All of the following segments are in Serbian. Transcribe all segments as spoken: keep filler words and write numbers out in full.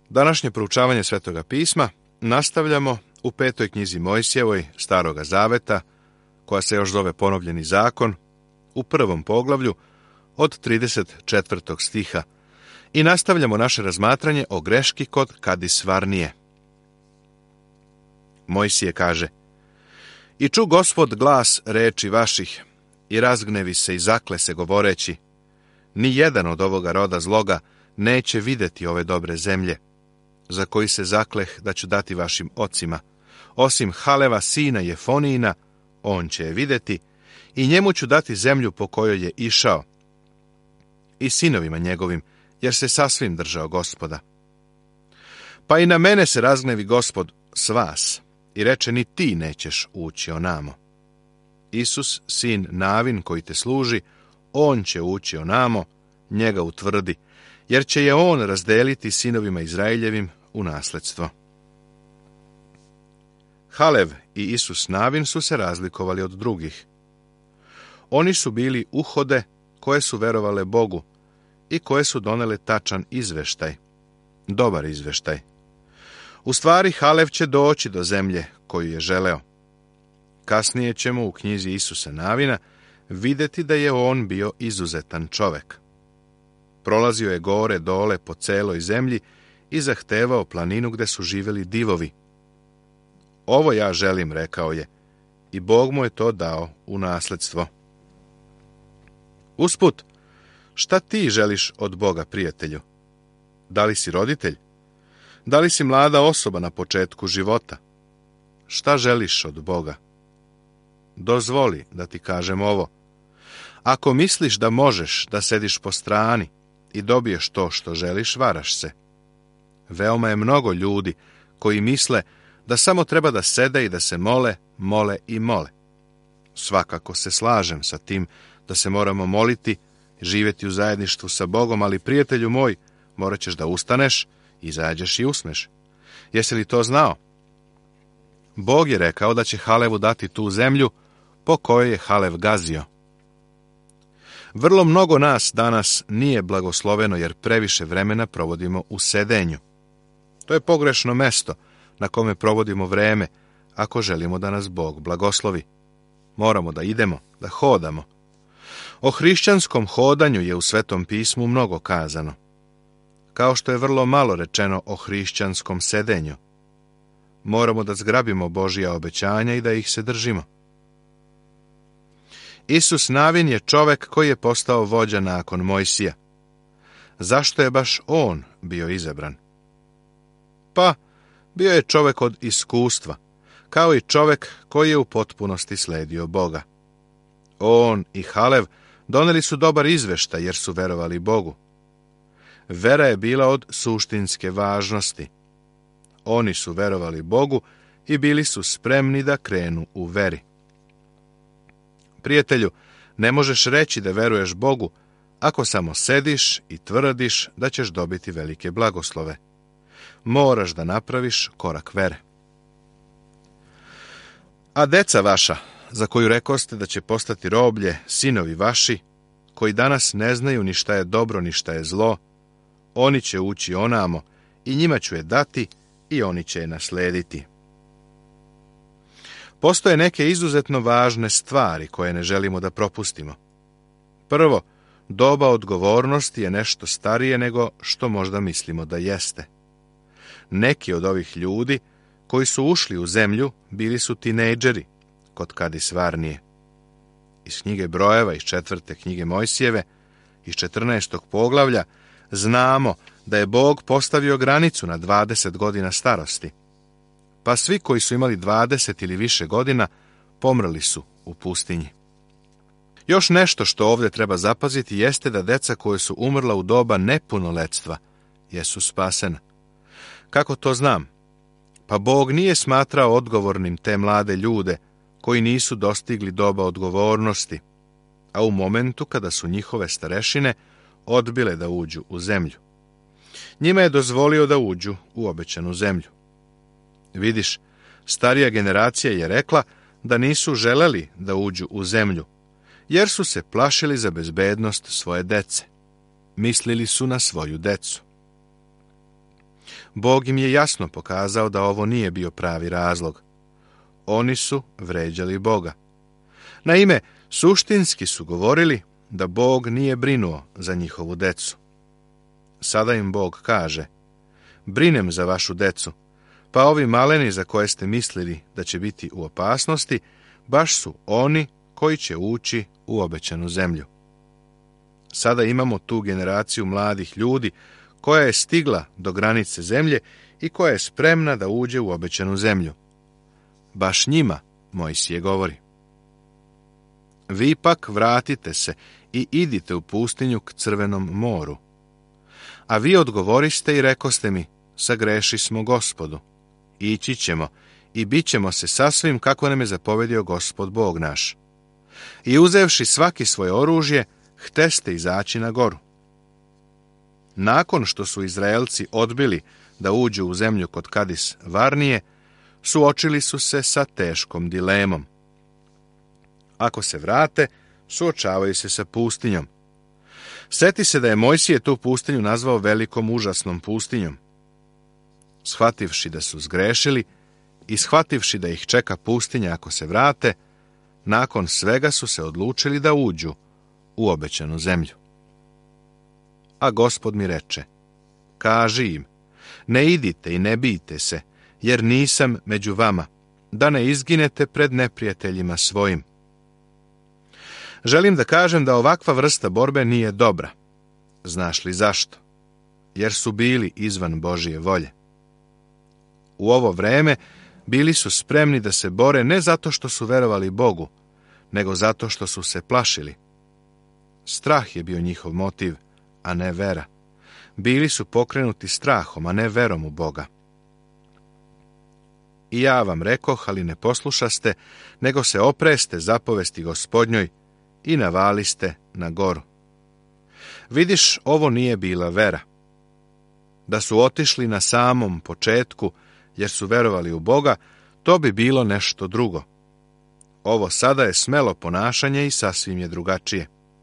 Današnje proučavanje Svetoga pisma nastavljamo u petoj knjizi Mojsijevoj, Staroga zaveta, koja se još zove Ponovljeni zakon, u prvom poglavlju od trideset četvrtog stiha i nastavljamo naše razmatranje o greški kod Kadis Varnije. Mojsije kaže: I ču Gospod glas reči vaših i razgnevi se i zakle se govoreći: ni jedan od ovoga roda zloga neće vidjeti ove dobre zemlje, za koji se zakleh da ću dati vašim ocima, osim Haleva sina Jefonijina, on će je vidjeti i njemu ću dati zemlju po kojoj je išao, i sinovima njegovim, jer se sasvim držao Gospoda. Pa i na mene se razgnevi Gospod s vas i reče: ni ti nećeš ući onamo. Isus, sin Navin koji te služi, on će ući onamo, njega utvrdi, jer će je on razdeliti sinovima Izraeljevim u nasledstvo. Halev i Isus Navin su se razlikovali od drugih. Oni su bili uhode koje su verovale Bogu i koje su donele tačan izveštaj, dobar izveštaj. U stvari, Halev će doći do zemlje koju je želeo. Kasnije ćemo u knjizi Isusa Navina vidjeti da je on bio izuzetan čovek. Prolazio je gore dole po celoj zemlji i zahtevao planinu gde su živjeli divovi. Ovo ja želim, rekao je, i Bog mu je to dao u nasledstvo. Usput, šta ti želiš od Boga, prijatelju? Da li si roditelj? Da li si mlada osoba na početku života? Šta želiš od Boga? Dozvoli da ti kažem ovo. Ako misliš da možeš da sediš po strani i dobiješ to što želiš, varaš se. Veoma je mnogo ljudi koji misle da samo treba da sede i da se mole, mole i mole. Svakako se slažem sa tim da se moramo moliti, živjeti u zajedništvu sa Bogom, ali, prijatelju moj, morat ćeš da ustaneš, izađeš i usmeš. Jesi li to znao? Bog je rekao da će Halevu dati tu zemlju po kojoj je Halev gazio. Vrlo mnogo nas danas nije blagosloveno jer previše vremena provodimo u sedenju. To je pogrešno mesto na kome provodimo vreme ako želimo da nas Bog blagoslovi. Moramo da idemo, da hodamo. O hrišćanskom hodanju je u Svetom pismu mnogo kazano, kao što je vrlo malo rečeno o hrišćanskom sedenju. Moramo da zgrabimo Božja obećanja i da ih se držimo. Isus Navin je čovek koji je postao vođa nakon Mojsija. Zašto je baš on bio izabran? Pa, bio je čovek od iskustva, kao i čovek koji je u potpunosti sledio Boga. On i Halev doneli su dobar izveštaj jer su verovali Bogu. Vera je bila od suštinske važnosti. Oni su verovali Bogu i bili su spremni da krenu u veri. Prijatelju, ne možeš reći da veruješ Bogu ako samo sediš i tvrdiš da ćeš dobiti velike blagoslove. Moraš da napraviš korak vere. A deca vaša, za koju rekoste da će postati roblje, sinovi vaši, koji danas ne znaju ni šta je dobro ni šta je zlo, oni će ući onamo i njima ću je dati i oni će je naslediti. Postoje neke izuzetno važne stvari koje ne želimo da propustimo. Prvo, doba odgovornosti je nešto starije nego što možda mislimo da jeste. Neki od ovih ljudi koji su ušli u zemlju bili su tinejdžeri kod Kadis Varnije. Iz knjige Brojeva, iz četvrte knjige Mojsijeve, iz četrnaestog poglavlja, znamo da je Bog postavio granicu na dvadeset godina starosti. Pa svi koji su imali dvadeset ili više godina pomrli su u pustinji. Još nešto što ovdje treba zapaziti jeste da deca koje su umrla u doba nepunoletstva jesu spasena. Kako to znam? Pa Bog nije smatrao odgovornim te mlade ljude koji nisu dostigli doba odgovornosti, a u momentu kada su njihove starešine odbile da uđu u zemlju. Njima je dozvolio da uđu u obećanu zemlju. Vidiš, starija generacija je rekla da nisu želeli da uđu u zemlju, jer su se plašili za bezbednost svoje dece. Mislili su na svoju decu. Bog im je jasno pokazao da ovo nije bio pravi razlog. Oni su vređali Boga. Naime, suštinski su govorili da Bog nije brinuo za njihovu decu. Sada im Bog kaže: brinem za vašu decu, pa ovi maleni za koje ste mislili da će biti u opasnosti, baš su oni koji će ući u obećanu zemlju. Sada imamo tu generaciju mladih ljudi koja je stigla do granice zemlje i koja je spremna da uđe u obećanu zemlju. Baš njima Mojsije govori: vi pak vratite se i idite u pustinju k Crvenom moru. A vi odgovoriste i rekoste mi: sagreši smo Gospodu. Ići ćemo i bit ćemo se sasvim kako nam je zapovedio Gospod Bog naš. I uzevši svaki svoje oružje, hteste izaći na goru. Nakon što su Izraelci odbili da uđu u zemlju kod Kadis Varnije, suočili su se sa teškom dilemom. Ako se vrate, suočavaju se sa pustinjom. Seti se da je Mojsije tu pustinju nazvao velikom užasnom pustinjom. Shvativši da su zgrešili i shvativši da ih čeka pustinja ako se vrate, nakon svega su se odlučili da uđu u obećanu zemlju. A Gospod mi reče: kaži im, ne idite i ne bijte se, jer nisam među vama, da ne izginete pred neprijateljima svojim. Želim da kažem da ovakva vrsta borbe nije dobra. Znaš li zašto? Jer su bili izvan Božije volje. U ovo vreme bili su spremni da se bore ne zato što su verovali Bogu, nego zato što su se plašili. Strah je bio njihov motiv, a ne vera. Bili su pokrenuti strahom, a ne verom u Boga. I ja vam rekoh, ali ne poslušaste, nego se opreste zapovesti Gospodnjoj i navaliste na goru. Vidiš, ovo nije bila vera. Da su otišli na samom početku, jer su verovali u Boga, to bi bilo nešto drugo. Ovo sada je smelo ponašanje i sasvim je drugačije.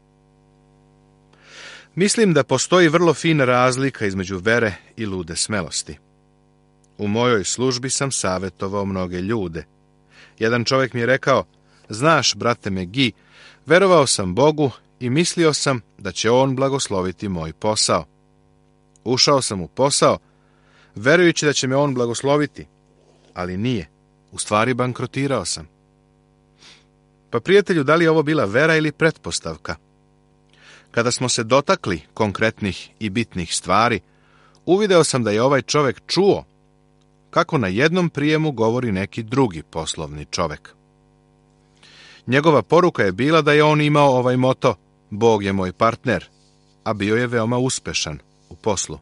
Mislim da postoji vrlo fina razlika između vere i lude smelosti. U mojoj službi sam savjetovao mnoge ljude. Jedan čovjek mi je rekao: znaš, brate Megi, verovao sam Bogu i mislio sam da će On blagosloviti moj posao. Ušao sam u posao, verujući da će me On blagosloviti, ali nije. U stvari bankrotirao sam. Pa prijatelju, da li je ovo bila vera ili pretpostavka? Kada smo se dotakli konkretnih i bitnih stvari, uvideo sam da je ovaj čovjek čuo kako na jednom prijemu govori neki drugi poslovni čovjek. Njegova poruka je bila da je on imao ovaj moto: Bog je moj partner, a bio je veoma uspešan u poslu.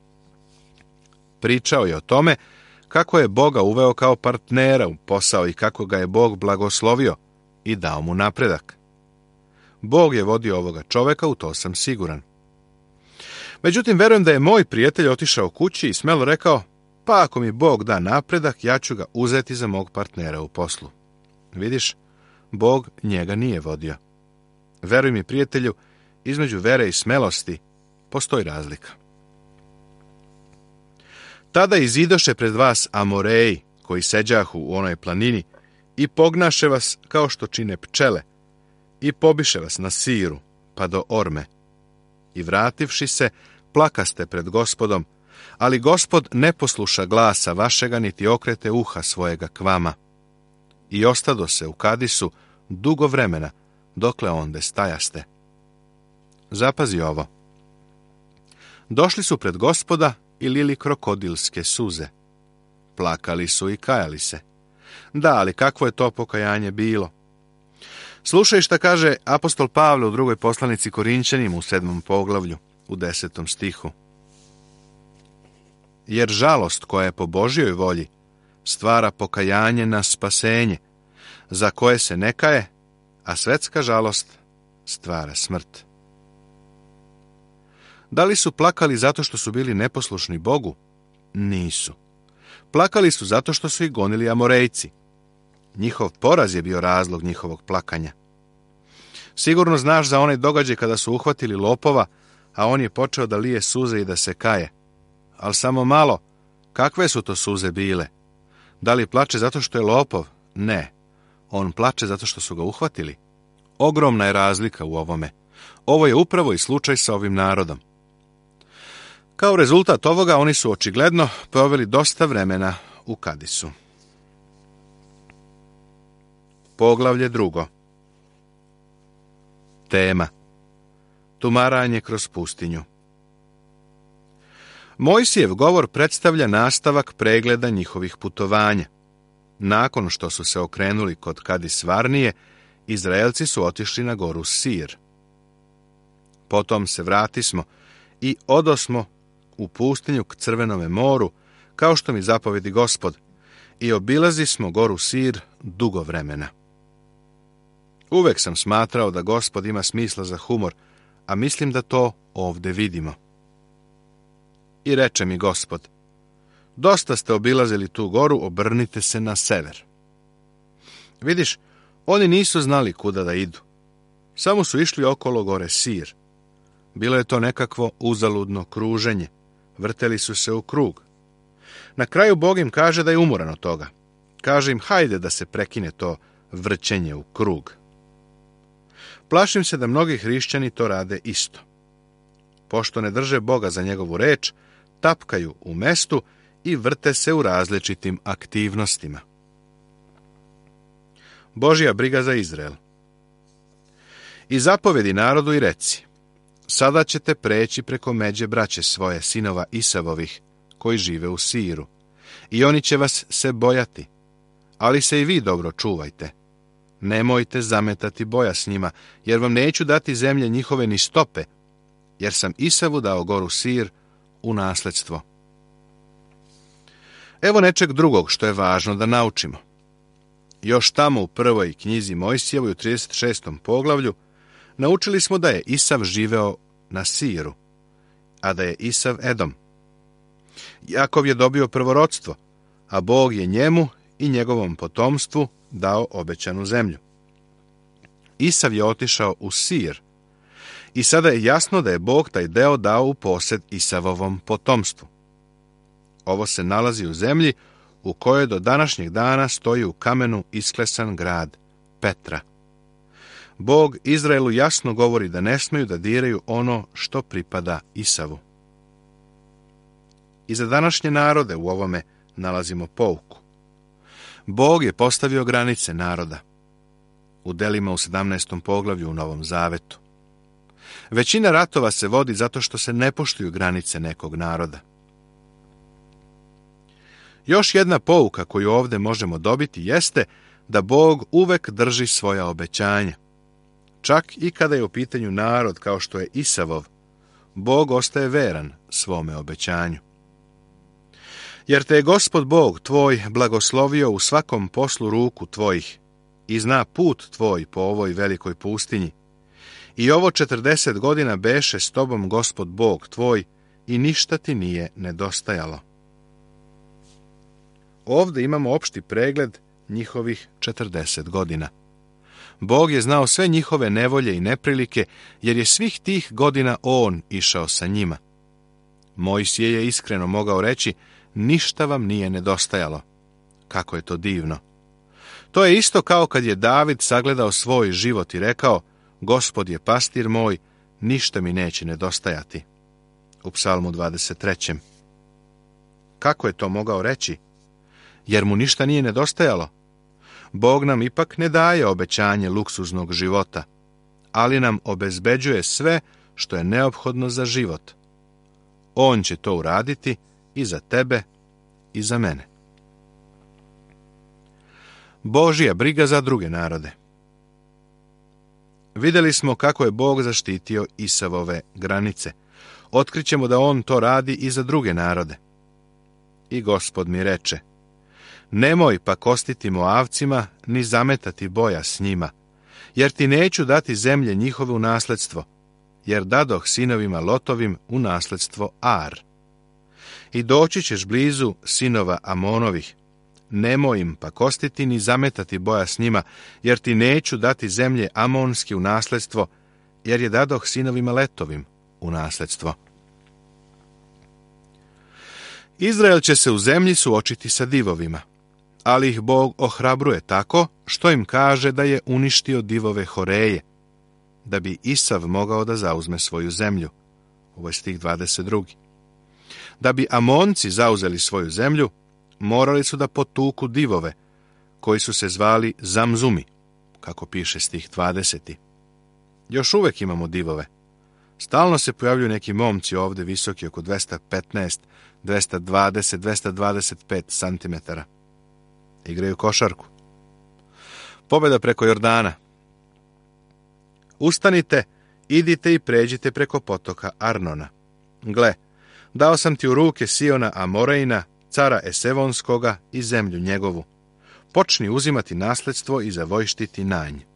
Pričao je o tome kako je Boga uveo kao partnera u posao i kako ga je Bog blagoslovio i dao mu napredak. Bog je vodio ovoga čoveka, u to sam siguran. Međutim, verujem da je moj prijatelj otišao kući i smelo rekao: pa ako mi Bog da napredak, ja ću ga uzeti za mog partnera u poslu. Vidiš, Bog njega nije vodio. Veruj mi, prijatelju, između vere i smelosti postoji razlika. Tada izidoše pred vas Amoreji, koji seđahu u onoj planini, i pognaše vas kao što čine pčele, i pobiše vas na Siru, pa do Orme. I vrativši se, plakaste pred Gospodom, ali Gospod ne posluša glasa vašega, niti okrete uha svojega k vama. I ostado se u Kadisu dugo vremena, dokle onde stajaste. Zapazi ovo. Došli su pred Gospoda i lili krokodilske suze. Plakali su i kajali se. Da, ali kakvo je to pokajanje bilo? Slušaj šta kaže apostol Pavle u drugoj poslanici Korinćanima u sedmom poglavlju, u desetom stihu. Jer žalost koja je po Božjoj volji stvara pokajanje na spasenje, za koje se ne kaje, a svetska žalost stvara smrt. Da li su plakali zato što su bili neposlušni Bogu? Nisu. Plakali su zato što su ih gonili Amorejci. Njihov poraz je bio razlog njihovog plakanja. Sigurno znaš za onaj događaj kada su uhvatili lopova, a on je počeo da lije suze i da se kaje. Ali samo malo, Kakve su to suze bile? Da li plače zato što je lopov? Ne. On plače zato što su ga uhvatili. Ogromna je razlika u ovome. Ovo je upravo i slučaj sa ovim narodom. Kao rezultat ovoga oni su očigledno proveli dosta vremena u Kadisu. Poglavlje drugo. Tema. Tumaranje kroz pustinju. Mojsijev govor predstavlja nastavak pregleda njihovih putovanja. Nakon što su se okrenuli kod Kadis Varnije, Izraelci su otišli na goru Sir. Potom se vratismo i odosmo u pustinju k Crvenome moru, kao što mi zapovedi Gospod, i obilazi smo goru Sir dugo vremena. Uvek sam smatrao da Gospod ima smisla za humor, a mislim da to ovde vidimo. I reče mi Gospod, dosta ste obilazili tu goru, obrnite se na sever. Vidiš, oni nisu znali kuda da idu. Samo su išli okolo gore Sir. Bilo je to nekakvo uzaludno kruženje. Vrteli su se u krug. Na kraju Bog im kaže da je umoran od toga. Kaže im, hajde da se prekine to vrćenje u krug. Plašim se da mnogi hrišćani to rade isto. Pošto ne drže Boga za njegovu reč, tapkaju u mestu i vrte se u različitim aktivnostima. Božja briga za Izrael. I zapovedi narodu i reci, sada ćete preći preko međe braće svoje, sinova Isavovih, koji žive u Siru, i oni će vas se bojati, ali se i vi dobro čuvajte. Nemojte zametati boja s njima, jer vam neću dati zemlje njihove ni stope, jer sam Isavu dao goru Sir u nasledstvo. Evo nečeg drugog što je važno da naučimo. Još tamo u prvoj knjizi Mojsijevoj u trideset šestom poglavlju naučili smo da je Isav živeo na Siru, a da je Isav Edom. Jakov je dobio prvorodstvo, a Bog je njemu i njegovom potomstvu dao obećanu zemlju. Isav je otišao u Sir i sada je jasno da je Bog taj deo dao u posed Isavovom potomstvu. Ovo se nalazi u zemlji u kojoj do današnjeg dana stoji u kamenu isklesan grad Petra. Bog Izraelu jasno govori da ne smeju da diraju ono što pripada Isavu. I za današnje narode u ovome nalazimo pouku. Bog je postavio granice naroda. U delima u sedamnaestom poglavlju u Novom Zavetu. Većina ratova se vodi zato što se ne poštuju granice nekog naroda. Još jedna pouka koju ovdje možemo dobiti jeste da Bog uvek drži svoja obećanja. Čak i kada je u pitanju narod kao što je Isavov, Bog ostaje veran svome obećanju. Jer te je Gospod Bog tvoj blagoslovio u svakom poslu ruku tvojih i zna put tvoj po ovoj velikoj pustinji. I ovo četrdeset godina beše s tobom Gospod Bog tvoj i ništa ti nije nedostajalo. Ovdje imamo opšti pregled njihovih četrdeset godina. Bog je znao sve njihove nevolje i neprilike, jer je svih tih godina on išao sa njima. Mojsije je iskreno mogao reći, ništa vam nije nedostajalo. Kako je to divno. To je isto kao kad je David sagledao svoj život i rekao, Gospod je pastir moj, ništa mi neće nedostajati. U Psalmu dvadeset trećem. Kako je to mogao reći? Jer mu ništa nije nedostajalo. Bog nam ipak ne daje obećanje luksuznog života, ali nam obezbeđuje sve što je neophodno za život. On će to uraditi i za tebe i za mene. Božja briga za druge narode. Vidjeli smo kako je Bog zaštitio Isavove granice. Otkrićemo da on to radi i za druge narode. I Gospod mi reče, nemoj pakostiti Moavcima, ni zametati boja s njima, jer ti neću dati zemlje njihove u nasledstvo, jer dadoh sinovima Lotovim u nasledstvo Ar. I doći ćeš blizu sinova Amonovih, nemoj im pakostiti ni zametati boja s njima, jer ti neću dati zemlje Amonski u nasledstvo, jer je dadoh sinovima Letovim u nasledstvo. Izrael će se u zemlji suočiti sa divovima, ali ih Bog ohrabruje tako što im kaže da je uništio divove Horeje, da bi Isav mogao da zauzme svoju zemlju. Ovo je stih dvadeset drugi. Da bi Amonci zauzeli svoju zemlju, morali su da potuku divove, koji su se zvali Zamzumi, kako piše stih dvadeseti. Još uvek imamo divove. Stalno se pojavljuju neki momci ovde visoki oko dvesta petnaest, dvesta dvadeset, dvesta dvadeset pet centimetara. Igraju košarku. Pobjeda preko Jordana. Ustanite, idite i pređite preko potoka Arnona. Gle, dao sam ti u ruke Siona Amorejna, cara Esevonskoga i zemlju njegovu. Počni uzimati nasledstvo i zavojštiti na nj.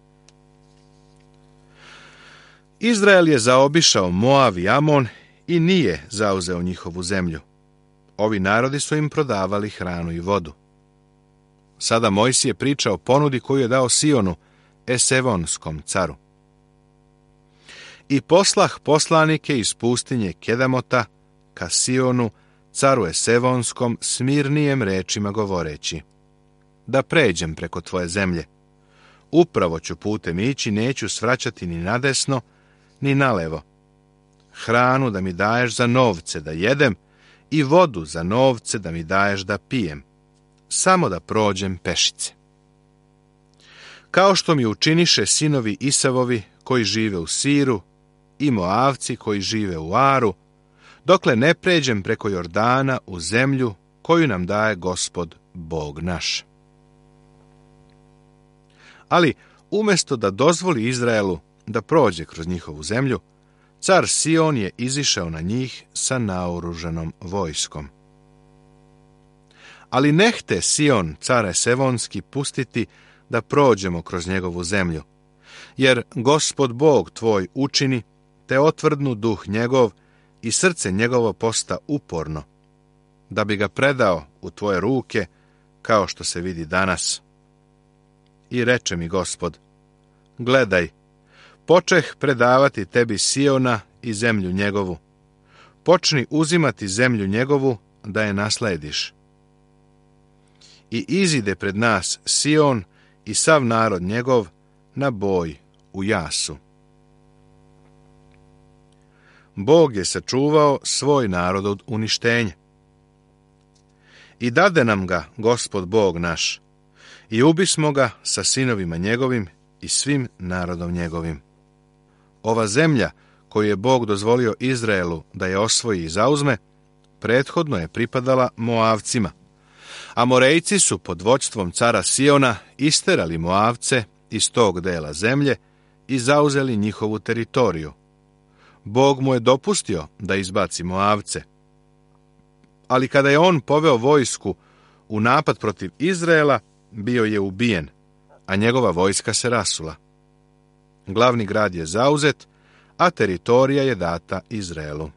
Izrael je zaobišao Moav i Amon i nije zauzeo njihovu zemlju. Ovi narodi su im prodavali hranu i vodu. Sada Mojsije priča o ponudi koju je dao Sionu, Esevonskom caru. I poslah poslanike iz pustinje Kedamota ka Sionu, caru Esevonskom, smirnijem rečima govoreći: da pređem preko tvoje zemlje. Upravo ću putem ići, neću svraćati ni nadesno, ni nalevo. Hranu da mi daješ za novce da jedem i vodu za novce da mi daješ da pijem. Samo da prođem pešice. Kao što mi učiniše sinovi Isavovi koji žive u Siru i Moavci koji žive u Aru, dokle ne pređem preko Jordana u zemlju koju nam daje Gospod Bog naš. Ali umjesto da dozvoli Izraelu da prođe kroz njihovu zemlju, car Sion je izišao na njih sa naoružanom vojskom. Ali ne hte Sion, care Sevonski, pustiti da prođemo kroz njegovu zemlju, jer Gospod Bog tvoj učini, te otvrdnu duh njegov i srce njegovo posta uporno, da bi ga predao u tvoje ruke, kao što se vidi danas. I reče mi Gospod: gledaj, počeh predavati tebi Siona i zemlju njegovu. Počni uzimati zemlju njegovu da je naslediš. I izide pred nas Sion i sav narod njegov na boj u jasu. Bog je sačuvao svoj narod od uništenja. I dade nam ga Gospod Bog naš, i ubismo ga sa sinovima njegovim i svim narodom njegovim. Ova zemlja koju je Bog dozvolio Izraelu da je osvoji i zauzme, prethodno je pripadala Moavcima. Amorejci su pod vođstvom cara Siona isterali Moavce iz tog dela zemlje i zauzeli njihovu teritoriju. Bog mu je dopustio da izbaci Moavce. Ali kada je on poveo vojsku u napad protiv Izraela, bio je ubijen, a njegova vojska se rasula. Glavni grad je zauzet, a teritorija je data Izraelu.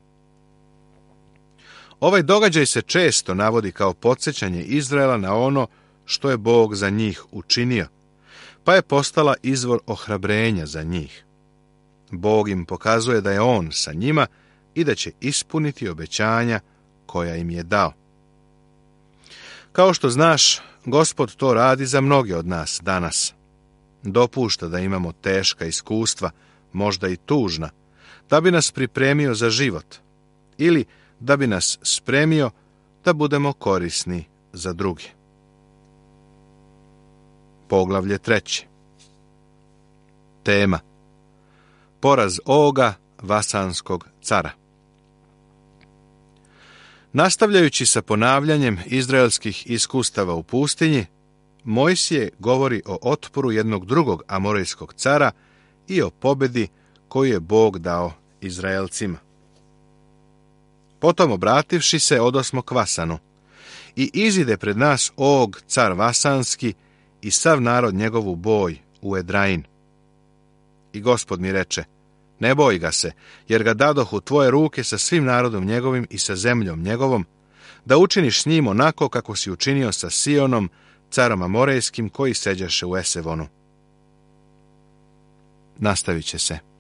Ovaj događaj se često navodi kao podsjećanje Izraela na ono što je Bog za njih učinio, pa je postala izvor ohrabrenja za njih. Bog im pokazuje da je on sa njima i da će ispuniti obećanja koja im je dao. Kao što znaš, Gospod to radi za mnoge od nas danas. Dopušta da imamo teška iskustva, možda i tužna, da bi nas pripremio za život ili da bi nas spremio da budemo korisni za druge. Poglavlje treće. Tema: poraz Oga, Vasanskog cara. Nastavljajući sa ponavljanjem izraelskih iskustava u pustinji, Mojsije govori o otporu jednog drugog amorejskog cara i o pobedi koju je Bog dao Izraelcima. Potom, obrativši se, odosmo k Vasanu, i izide pred nas Og, car Vasanski, i sav narod njegov u boj u Edrain. I Gospod mi reče: ne boj ga se, jer ga dadoh u tvoje ruke sa svim narodom njegovim i sa zemljom njegovom, da učiniš s njim onako kako si učinio sa Sionom, carom Amorejskim, koji seđaše u Esevonu. Nastavit će se.